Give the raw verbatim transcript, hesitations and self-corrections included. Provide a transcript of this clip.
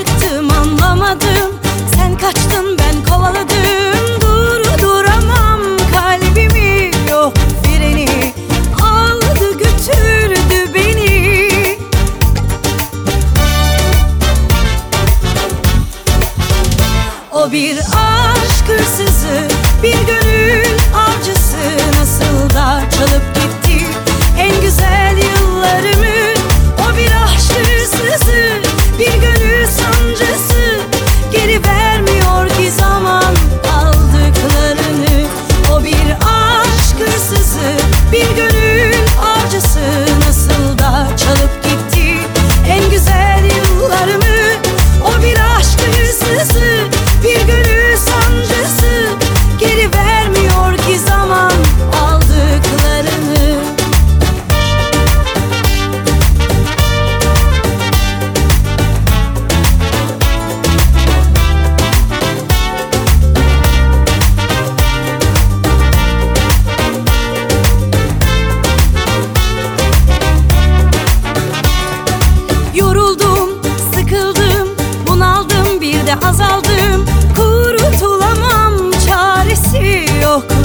aşıktım anlamadım. Sen kaçtın ben kovaladım. Durduramam kalbimi, yok freni. Aldı götürdü beni. O bir aşk hırsızı, bir gönül avcısı. Nasıl da çalıp gitti en güzel yıllarımı. O bir aşk hırsızı, bir gönül sancısı. Geri vermiyor ki zaman aldıklarını. O bir aşk hırsızı, bir gönül avcısı. Nasıl da çalıp gitti en güzel yıllarımı. O bir aşk hırsızı, bir gönül sancısı. Geri vermiyor ki zaman aldıklarını. Yoruldum, sıkıldım, bunaldım, bir de azaldım. Kurtulamam, çaresi yok